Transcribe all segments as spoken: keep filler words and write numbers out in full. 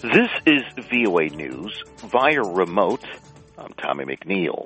This is V O A News via remote. I'm Tommy McNeil.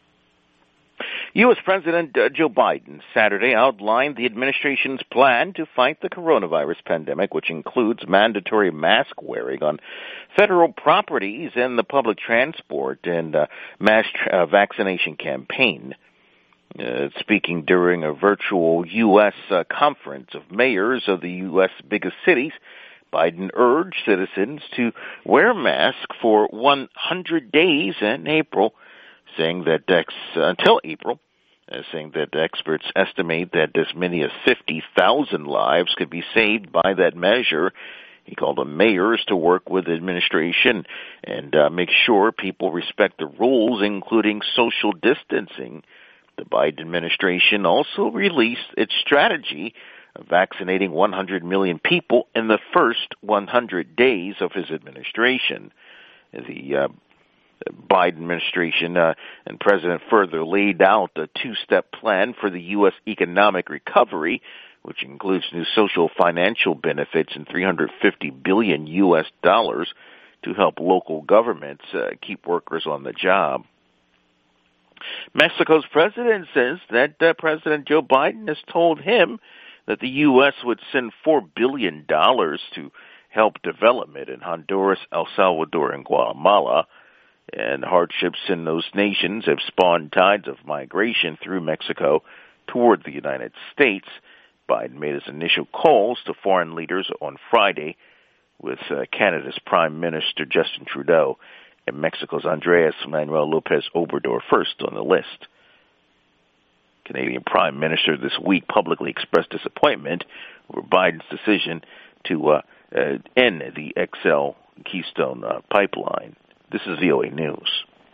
U S. President uh, Joe Biden Saturday outlined the administration's plan to fight the coronavirus pandemic, which includes mandatory mask wearing on federal properties and the public transport and uh, mass tra- uh, vaccination campaign. Uh, speaking during a virtual U S uh, conference of mayors of the U S biggest cities, Biden urged citizens to wear masks for one hundred days in April, saying that ex- until April, uh, saying that experts estimate that as many as fifty thousand lives could be saved by that measure. He called on mayors to work with the administration and uh, make sure people respect the rules, including social distancing. The Biden administration also released its strategy of vaccinating one hundred million people in the first one hundred days of his administration. The uh, Biden administration uh, and president further laid out a two-step plan for the U S economic recovery, which includes new social financial benefits and three hundred fifty billion U S dollars to help local governments uh, keep workers on the job. Mexico's president says that uh, President Joe Biden has told him that the U S would send four billion dollars to help development in Honduras, El Salvador, and Guatemala. And hardships in those nations have spawned tides of migration through Mexico toward the United States. Biden made his initial calls to foreign leaders on Friday with uh, Canada's Prime Minister Justin Trudeau and Mexico's Andres Manuel Lopez Obrador first on the list. Canadian Prime Minister this week publicly expressed disappointment over Biden's decision to uh, uh, end the X L Keystone uh, pipeline. This is V O A News.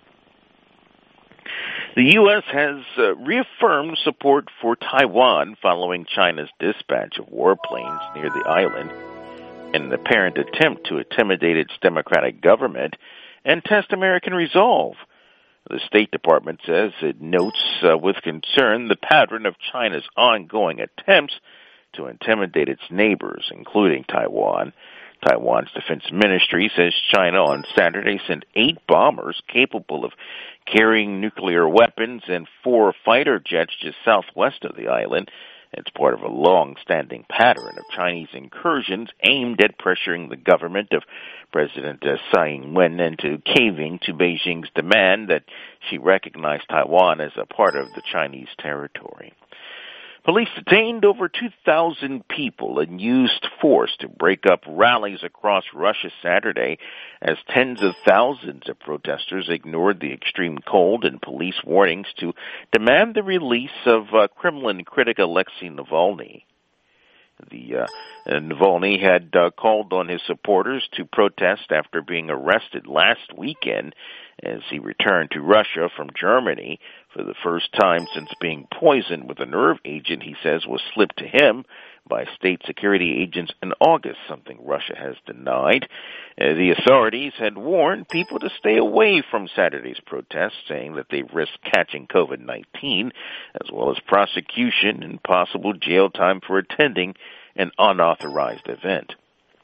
The U S has uh, reaffirmed support for Taiwan following China's dispatch of warplanes near the island in an apparent attempt to intimidate its democratic government and test American resolve. The State Department says it notes uh, with concern the pattern of China's ongoing attempts to intimidate its neighbors, including Taiwan. Taiwan's defense ministry says China on Saturday sent eight bombers capable of carrying nuclear weapons and four fighter jets just southwest of the island. It's part of a long-standing pattern of Chinese incursions aimed at pressuring the government of President uh, Tsai Ing-wen into caving to Beijing's demand that she recognize Taiwan as a part of the Chinese territory. Police detained over two thousand people and used force to break up rallies across Russia Saturday as tens of thousands of protesters ignored the extreme cold and police warnings to demand the release of uh, Kremlin critic Alexei Navalny. The uh, Navalny had uh, called on his supporters to protest after being arrested last weekend as he returned to Russia from Germany for the first time since being poisoned with a nerve agent he says was slipped to him by state security agents in August, something Russia has denied. Uh, the authorities had warned people to stay away from Saturday's protests, saying that they risk catching covid nineteen, as well as prosecution and possible jail time for attending an unauthorized event.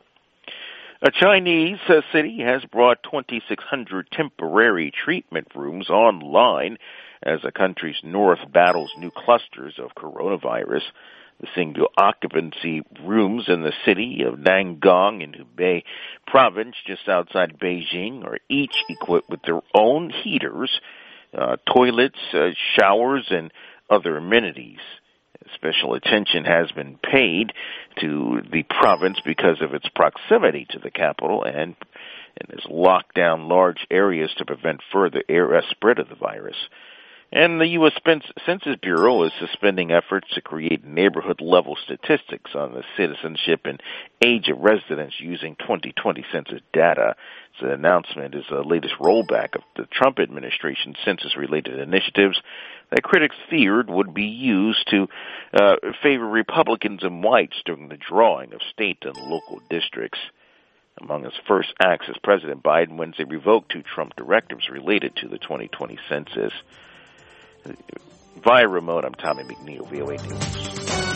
A Chinese uh, city has brought twenty-six hundred temporary treatment rooms online as the country's north battles new clusters of coronavirus. The single occupancy rooms in the city of Nangong in Hubei province, just outside Beijing, are each equipped with their own heaters, uh, toilets, uh, showers, and other amenities. Special attention has been paid to the province because of its proximity to the capital and, and has locked down large areas to prevent further air uh, spread of the virus. And the U S Census Bureau is suspending efforts to create neighborhood-level statistics on the citizenship and age of residents using twenty twenty census data. So the announcement is the latest rollback of the Trump administration's census-related initiatives that critics feared would be used to uh, favor Republicans and whites during the drawing of state and local districts. Among his first acts as President, Biden Wednesday revoked two Trump directives related to the twenty twenty census. Via remote, I'm Tommy McNeil, V O A News.